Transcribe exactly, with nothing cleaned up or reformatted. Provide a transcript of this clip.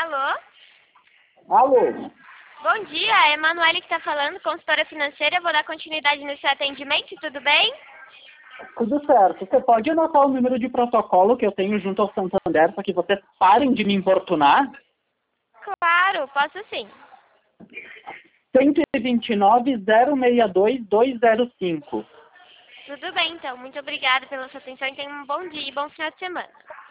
Alô? Alô? Bom dia, é a Emanuele que está falando, consultora financeira. Eu vou dar continuidade nesse atendimento, tudo bem? Tudo certo. Você pode anotar o número de protocolo que eu tenho junto ao Santander para que vocês parem de me importunar? Claro, posso sim. cento e vinte e nove, zero seis dois, dois zero cinco. Tudo bem, então. Muito obrigada pela sua atenção e tenha um bom dia e bom final de semana.